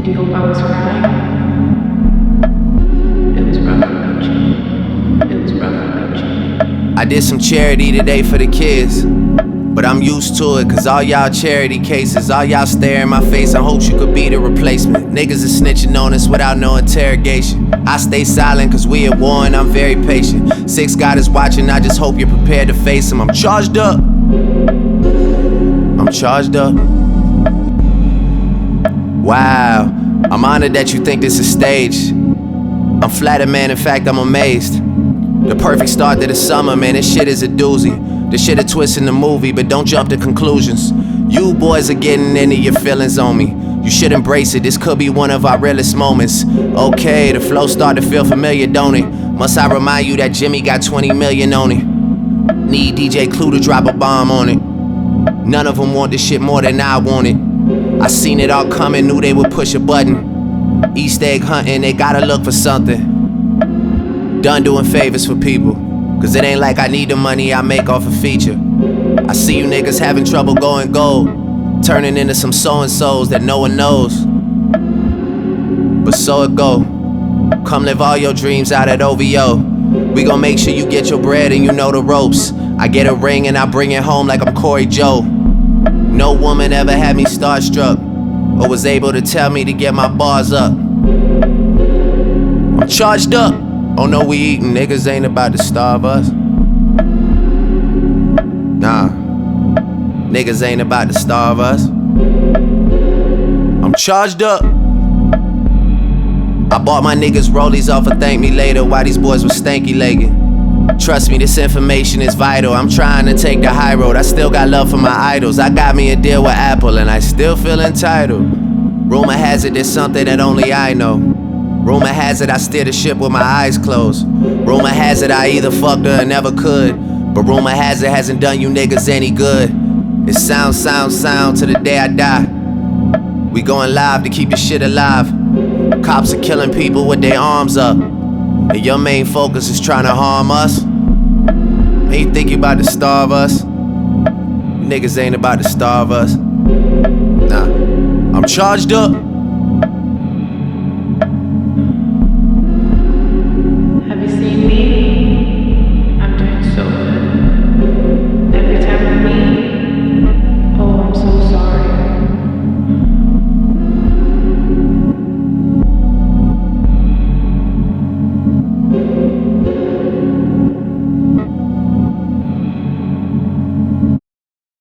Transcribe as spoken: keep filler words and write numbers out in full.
Did you hope I was crying? It was rough without you. It was rough without you. I did some charity today for the kids, but I'm used to it, cause all y'all charity cases, all y'all stare in my face in hopes you could be the replacement. Niggas is snitching on us without no interrogation. I stay silent cause we at war and I'm very patient. Six God is watching, I just hope you're prepared to face him. I'm charged up. I'm charged up. Wow, I'm honored that you think this is staged. I'm flattered, man, in fact I'm amazed. The perfect start to the summer, man, this shit is a doozy. This shit a twist in the movie, but don't jump to conclusions. You boys are getting into your feelings on me. You should embrace it, this could be one of our realest moments. Okay, the flow start to feel familiar, don't it? Must I remind you that Jimmy got twenty million on it? Need D J Clue to drop a bomb on it. None of them want this shit more than I want it. I seen it all coming, knew they would push a button. Easter egg hunting, they gotta look for something. Done doing favors for people, cause it ain't like I need the money I make off a feature. I see you niggas having trouble going gold, turning into some so-and-sos that no one knows. But so it go. Come live all your dreams out at O V O. We gon' make sure you get your bread and you know the ropes. I get a ring and I bring it home like I'm Corey Joe. No woman ever had me starstruck, or was able to tell me to get my bars up. I'm charged up. Oh no, we eatin', niggas ain't about to starve us. Nah, niggas ain't about to starve us. I'm charged up. I bought my niggas rollies off of Thank Me Later while these boys were stanky legging. Trust me, this information is vital. I'm trying to take the high road. I still got love for my idols. I got me a deal with Apple and I still feel entitled. Rumor has it there's something that only I know. Rumor has it I steer the ship with my eyes closed. Rumor has it I either fucked her or never could. But rumor has it hasn't done you niggas any good. It sounds, sounds, sound to the day I die. We going live to keep the shit alive. Cops are killing people with their arms up, and your main focus is trying to harm us. Ain't think you about to starve us. Niggas ain't about to starve us. Nah, I'm charged up.